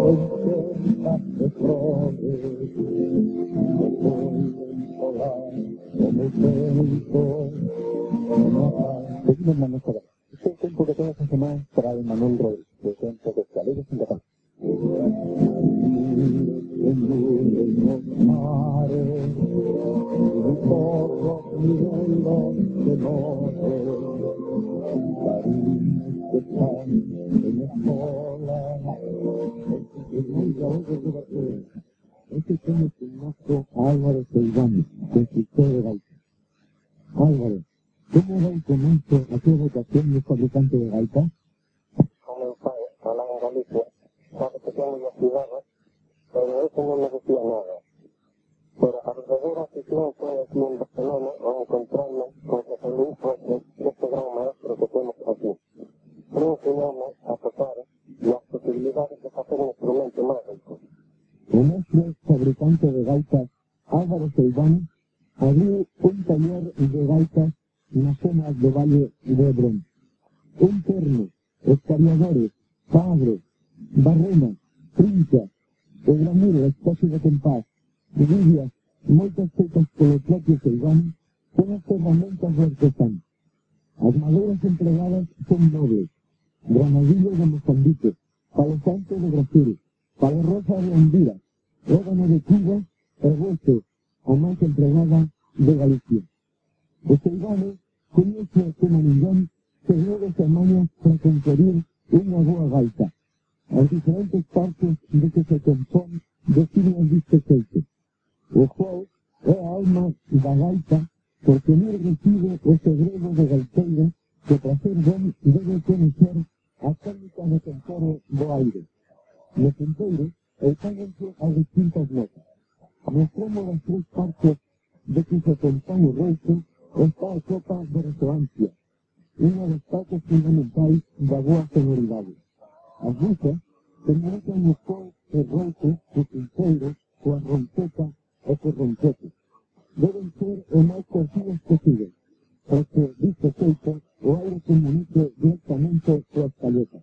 Seguimos Manuel Solar. Este tiempo que todas las semanas trae Manuel Rodríguez, de Centro de Escaleras en Catalán. Este tema es un maestro Álvaro Seivani, constructor de gaita. Álvaro, ¿cómo va el comienzo a tu vocación de fabricante de gaita? Comenzó en Galicia, cuando pequeño en la ciudad, pero eso no me decía nada. Pero a verdadera afición fue aquí en Barcelona a encontrarme con José Luis Fuentes, este gran maestro que tenemos aquí. Me enseñarme a tocar las posibilidades de hacer un instrumento mágico. El maestro fabricante de gaitas Álvaro Seivani abrió un taller de gaitas en las zonas de Valle de Hebrón. Un terno, escariadores, padres, barrenas, trinchas, el gramuro, espacio de compás, lidias, moitas feitas polo propio Seivani, son as ferramentas do artesán. As maderas empregadas son nobles, granadillo de Mozambique, palo santo de Brasil, palo rosa de Honduras, órgano de Cuba e hueso, a máis empregada de Galicia. O Seivani coñece como ninguén segredos e mañas para conferir unha boa gaita. As diferentes partes de que se compón definen deste xeito. O sol é a alma da gaita porque non recibe o segredo do gaiteiro que para ser ben debe conocer a técnica de tempero do aire. No punteiro entáñense as distintas notas. Mostramos as tres partes de que se compón o resto está a copa de resoancia, unha das partes fundamentais da boa sonoridade. As luces comunican o sol e roito, o punteiro, coa rompeta e co rompete. Deben ser o máis cortidos posible, para que, disto feito, o aire comunique directamente coas calletas.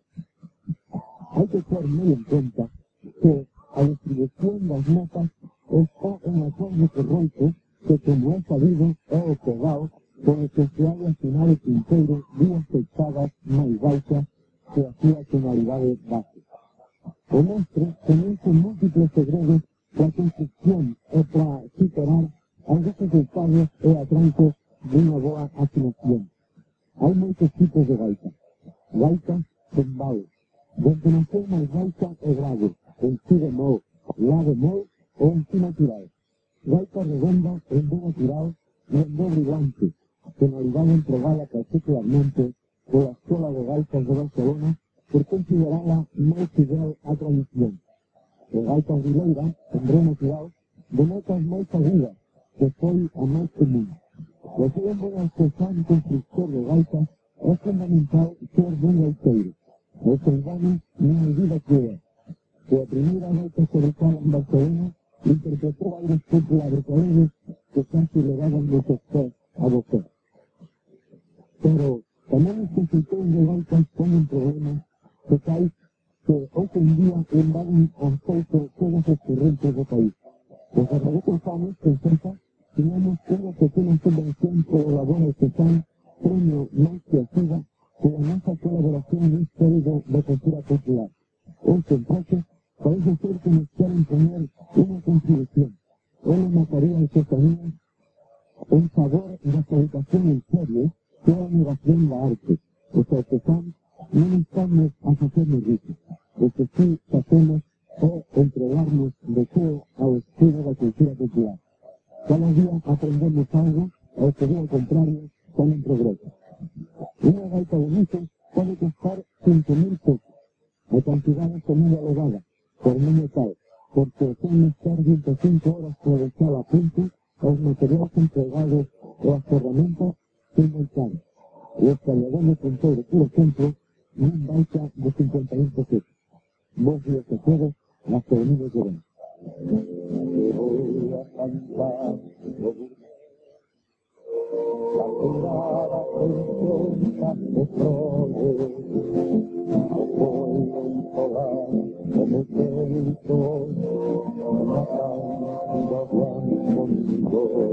Hai que ter moi en conta que a distribución das notas está en acorde co roito, que como é sabido é o pegao con o que se hai a afinar o punteiro dúas fechadas máis baixas que a súa tonalidade base. O mestre conoce múltiples segredos para a construcción e para superar as dificultades e atrancos dunha boa afinación. Hai moitos tipos de gaita. Gaita con vao, donde nasceu máis gaita e grave, en si bemol, la bemol ou en si natural. Gaita redonda en do natural e en do brillante, tonalidade empregada particularmente pola Escola de Gaitas de Barcelona por considerala máis fidel á tradición. E gaita ribeira, en do natural, de notas máis agudas, que foi a máis común. O ser un bon artesán constructor de gaitas é fundamental ser bon gaiteiro. O Seivani non olvida que é. Que a primeira gaita fabricada en Barcelona interpretou bailes populares galegos que casi levaban do sector a vocer. Pero tamén os consultores de gaitas son un problema que fai que hoxe en día invaden ao feito todas as correntes do país. Os verdaderos anos, con certa, teníamos unha pequena subvención polo labor artesán, premio máis que activa, pola nosa colaboración no histórico da cultura popular. Hoxe, en praxe, parece ser que nos queren poner unha contribución. Ela mataría a artesanía en favor da fabricación en serie que é a innovación da arte. Os artesáns non estamos a facernos ricos. O que sí facemos é entregarnos de todo ao estudo da cultura popular. Cada día aprendemos algo e o que día contrario son un progreso. Unha gaita de luces pode costar 5.000 pesos. A cantidade é moi elevada, por non tal, porque ten estar 25 horas para deixar a punto os materiais empregados e as ferramentas son moi caros. E o escallador de punteiro, por exemplo, non baixa de 51 pesos. Vos días a todos, las colonias de Verón. Voy a cantar la mirada preciosa de flores, estoy ensolada como siento, matando a Juan conmigo.